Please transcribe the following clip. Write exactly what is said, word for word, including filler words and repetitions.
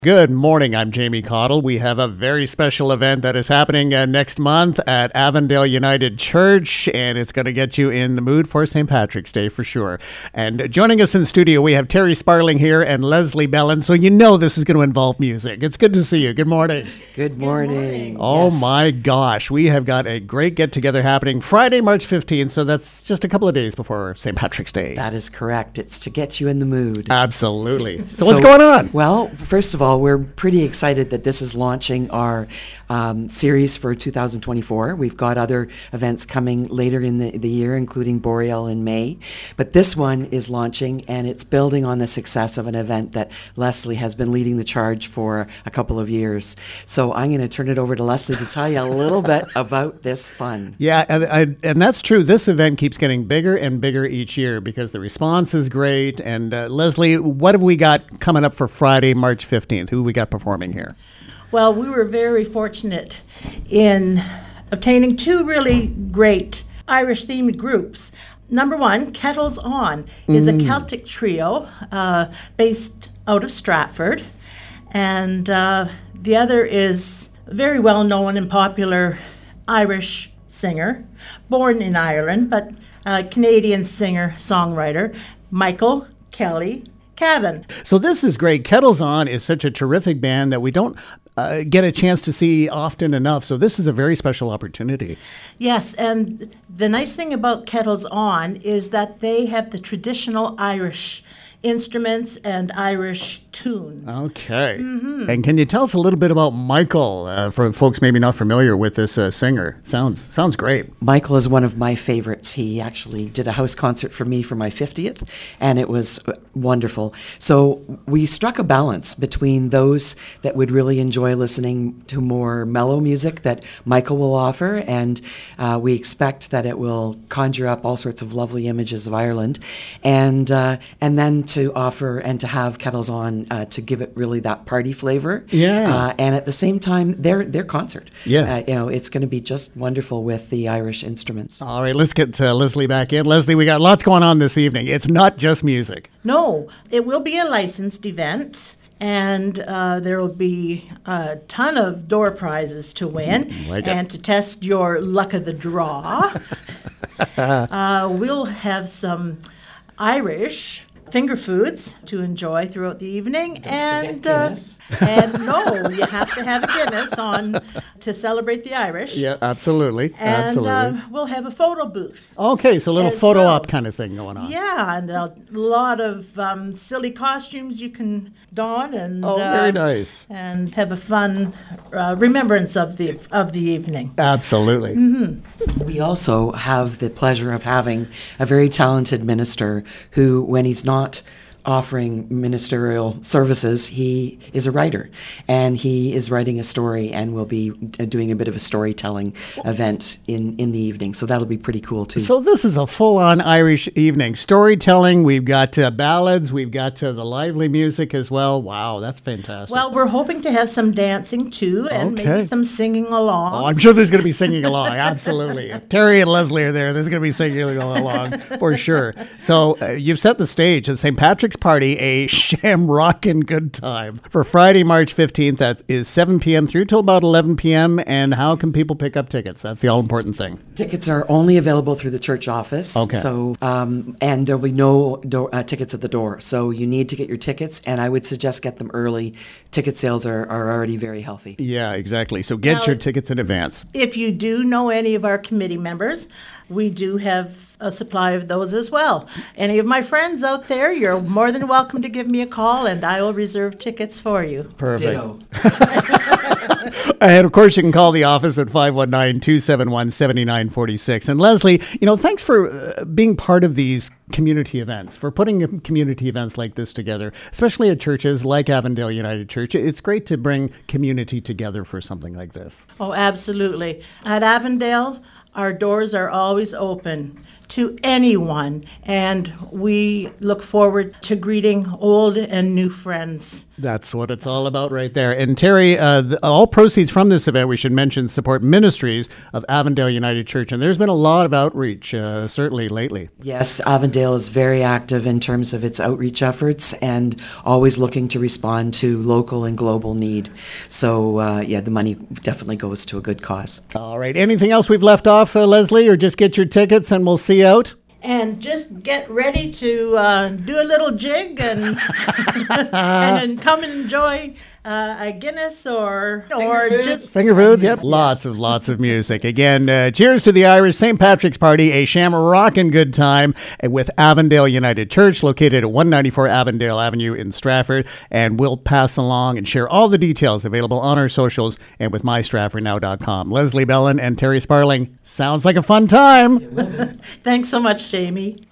Good morning. I'm Jamie Cottle. We have a very special event that is happening uh, next month at Avondale United Church, and it's going to get you in the mood for Saint Patrick's Day for sure. And joining us in the studio, we have Terry Sparling here and Leslie Bellin, so you know this is going to involve music. It's good to see you. Good morning. Good morning. Oh yes. my gosh. We have got a great get-together happening Friday, March fifteenth, so that's just a couple of days before Saint Patrick's Day. That is correct. It's to get you in the mood. Absolutely. So, So, what's going on? Well, first of all, we're pretty excited that this is launching our um, series for two thousand twenty-four. We've got other events coming later in the, the year, including Boreal in May. But this one is launching, and it's building on the success of an event that Leslie has been leading the charge for a couple of years. So I'm going to turn it over to Leslie to tell you a little bit about this fun. Yeah, and, I, and that's true. This event keeps getting bigger and bigger each year because the response is great. And uh, Leslie, what have we got coming up for Friday, March fifteenth? Who we got performing here? Well, we were very fortunate in obtaining two really great Irish-themed groups. Number one, Kettles On, is Mm. a Celtic trio uh, based out of Stratford. And uh, the other is a very well-known and popular Irish singer, born in Ireland, but a Canadian singer-songwriter, Michael Kelly Cavan. So this is great. Kettles On is such a terrific band that we don't uh, get a chance to see often enough. So this is a very special opportunity. Yes, and the nice thing about Kettles On is that they have the traditional Irish instruments and Irish tunes. Okay. Mm-hmm. And can you tell us a little bit about Michael, uh, for folks maybe not familiar with this uh, singer? Sounds sounds great. Michael is one of my favorites. He actually did a house concert for me for my fiftieth, and it was wonderful. So we struck a balance between those that would really enjoy listening to more mellow music that Michael will offer, and uh, we expect that it will conjure up all sorts of lovely images of Ireland, and uh, and then to offer and to have Kettles On uh, to give it really that party flavor. Yeah. Uh, and at the same time, their their concert. Yeah. Uh, you know, it's going to be just wonderful with the Irish instruments. All right, let's get uh, Leslie back in. Leslie, we got lots going on this evening. It's not just music. No, it will be a licensed event. And uh, there will be a ton of door prizes to win Like it. and to test your luck of the draw. uh, we'll have some Irish finger foods to enjoy throughout the evening. Don't and forget uh, Guinness. and no, you have to have a Guinness on to celebrate the Irish. Yeah, absolutely. And absolutely. uh, we'll have a photo booth. Okay, so a little as photo well. op kind of thing going on. Yeah, and a lot of um, silly costumes you can don and Oh, uh, very nice. and have a fun uh, remembrance of the of the evening. Absolutely. Mm-hmm. We also have the pleasure of having a very talented minister who, when he's not offering ministerial services, he is a writer, and he is writing a story and will be uh, doing a bit of a storytelling event in, in the evening. So that'll be pretty cool too. So this is a full-on Irish evening. Storytelling, we've got uh, ballads, we've got uh, the lively music as well. Wow, that's fantastic. Well, we're hoping to have some dancing too, and Okay. maybe some singing along. Oh, I'm sure there's going to be singing along. Absolutely. If Terry and Leslie are there, there's going to be singing along for sure. So uh, you've set the stage at Saint Patrick's Party, a shamrockin' good time for Friday, March fifteenth. That is seven p.m. through till about eleven p.m. And how can people pick up tickets? That's the all-important thing. Tickets are only available through the church office. Okay. So, um, and there'll be no door, uh, tickets at the door. So you need to get your tickets, and I would suggest get them early. Ticket sales are, are already very healthy. Yeah, exactly. So get Now- your tickets in advance. If you do know any of our committee members, we do have a supply of those as well. Any of my friends out there, you're more than welcome to give me a call, and I will reserve tickets for you. Perfect. Ditto. And of course, you can call the office at five one nine, two seven one, seven nine four six. And Leslie, you know, thanks for uh, being part of these community events, for putting community events like this together, especially at churches like Avondale United Church. It's great to bring community together for something like this. Oh, absolutely. At Avondale, our doors are always open to anyone, and we look forward to greeting old and new friends. That's what it's all about right there. And Terry, uh, the, all proceeds from this event, we should mention, support ministries of Avondale United Church. And there's been a lot of outreach, uh, certainly lately. Yes, Avondale is very active in terms of its outreach efforts and always looking to respond to local and global need. So, uh, yeah, the money definitely goes to a good cause. All right. Anything else we've left off, uh, Leslie, or just get your tickets and we'll see you out? And just get ready to uh, do a little jig and and then come and enjoy uh, a Guinness or or just Finger foods, yep. Lots of lots of music. Again, uh, cheers to the Irish Saint Patrick's Party, a shamrockin' good time with Avondale United Church, located at one ninety-four Avondale Avenue in Stratford. And we'll pass along and share all the details available on our socials and with my stratford now dot com. Leslie Bellin and Terry Sparling, sounds like a fun time. Thanks so much, Jamie.